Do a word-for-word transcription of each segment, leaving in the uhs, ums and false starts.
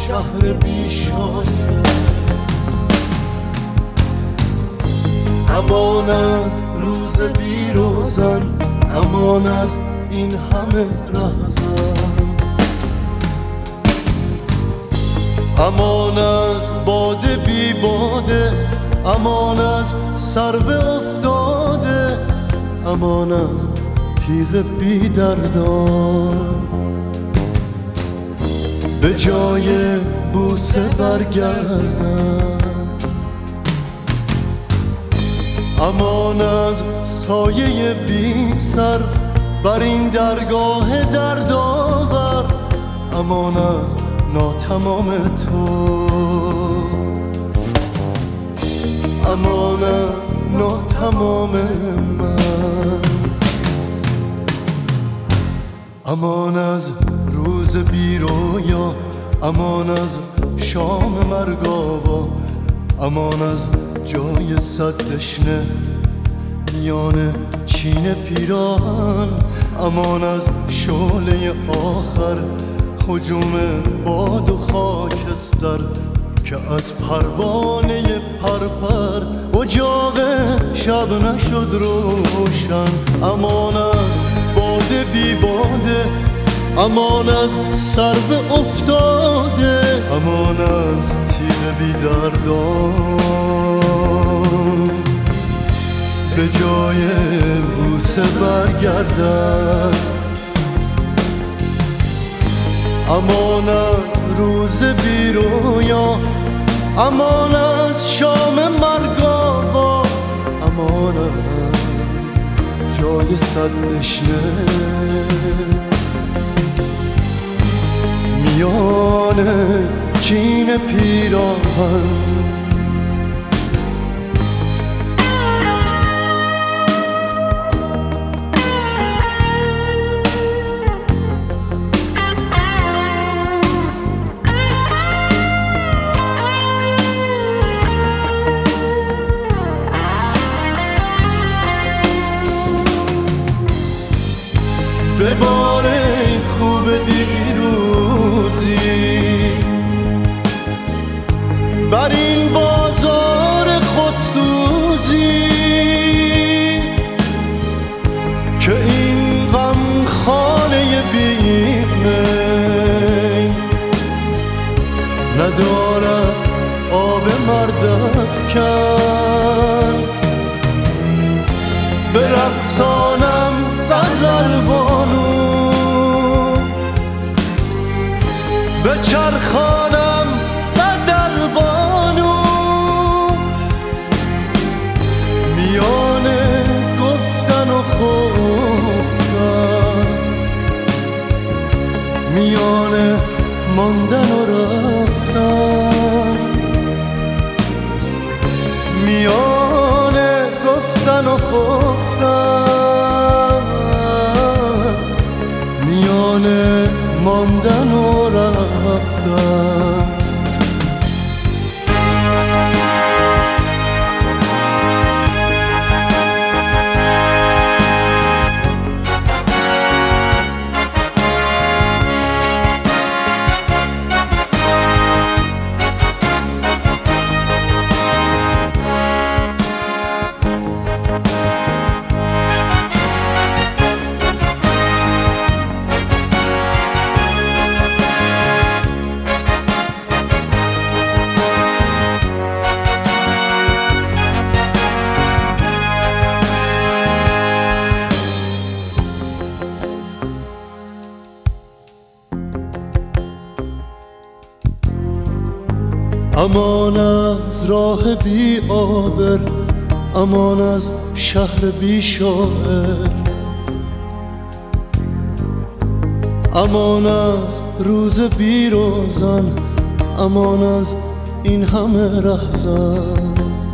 شهر بیشانه. امان از روز بیروزن، امان از این همه رهزن، امان از باده بی باده، امان از سرو افتاده، امان از تیغ بی دردان. به جای بوسه برگردن، امان از سایه بی سر بر این درگاه دردآور، امان از ناتمام تو، امان از ناتمام من. امان از روز بی رویا، امان از شام مرگاوا، امان از جای صد دشنه میان چین پیراهن، امان از شعله آخر هجوم باد و خاکستر که از پروانه پرپر اجاق شب نشد روشن. امان از باده بی باده، امان از سرو افتاده، امان از تیغ بی دردان. به جای بوسه برگردن، امان از روز بی رویا، امان از شام مرگاوا، امان از جای صد دشنه میان چین پیراهن. به بار خوب دیروزی بر این بازار خودسوزی که این غم خانه بیمه ندارد آب مرد افکن. به رقصانم غزل بانو، به چرخانم غزل بانو، میان گفتن و خفتن، میان ماندن و رفتن، میان گفتن و خفتن، میان ماندن و رفتن. امان از راه بی آبر، امان از شهر بی شاعر، امان از روز بی روزن، امان از این همه رهزن،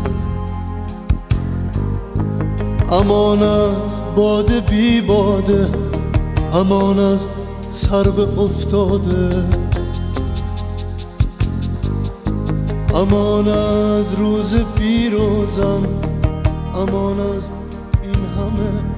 امان از باده بی باده، امان از سرو افتاده، امان از روز بی روزن، امان از این همه